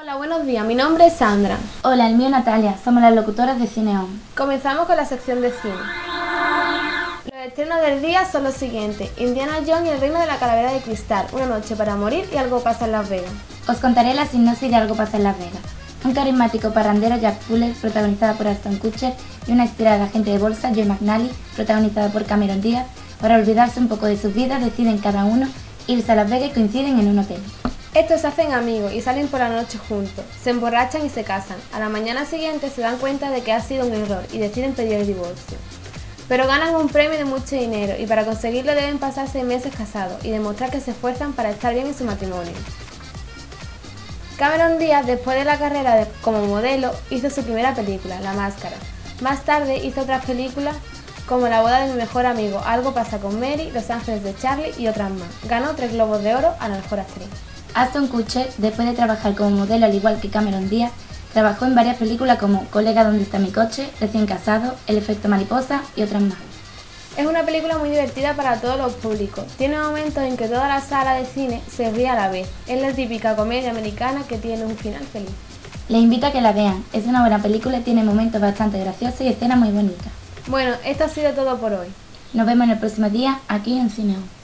Hola, buenos días. Mi nombre es Sandra. Hola, el mío Natalia. Somos las locutoras de Cineon. Comenzamos con la sección de cine. Los estrenos del día son los siguientes: Indiana Jones y el reino de la calavera de cristal, Una noche para morir y Algo pasa en Las Vegas. Os contaré la sinopsis de Algo pasa en Las Vegas. Un carismático parrandero, Jack Fuller, protagonizada por Ashton Kutcher, y una inspirada agente de bolsa, Joy McNally, protagonizada por Cameron Díaz, para olvidarse un poco de sus vidas, deciden cada uno irse a Las Vegas y coinciden en un hotel. Estos se hacen amigos y salen por la noche juntos, se emborrachan y se casan. A la mañana siguiente se dan cuenta de que ha sido un error y deciden pedir el divorcio. Pero ganan un premio de mucho dinero y para conseguirlo deben pasar 6 meses casados y demostrar que se esfuerzan para estar bien en su matrimonio. Cameron Díaz, después de la carrera como modelo, hizo su primera película, La Máscara. Más tarde hizo otras películas como La boda de mi mejor amigo, Algo pasa con Mary, Los ángeles de Charlie y otras más. Ganó 3 Globos de Oro a la mejor actriz. Ashton Kutcher, después de trabajar como modelo al igual que Cameron Díaz, trabajó en varias películas como Colega, ¿dónde está mi coche?, Recién casado, El efecto mariposa y otras más. Es una película muy divertida para todos los públicos. Tiene momentos en que toda la sala de cine se ríe a la vez. Es la típica comedia americana que tiene un final feliz. Les invito a que la vean. Es una buena película y tiene momentos bastante graciosos y escenas muy bonitas. Bueno, esto ha sido todo por hoy. Nos vemos en el próximo día aquí en Cineon.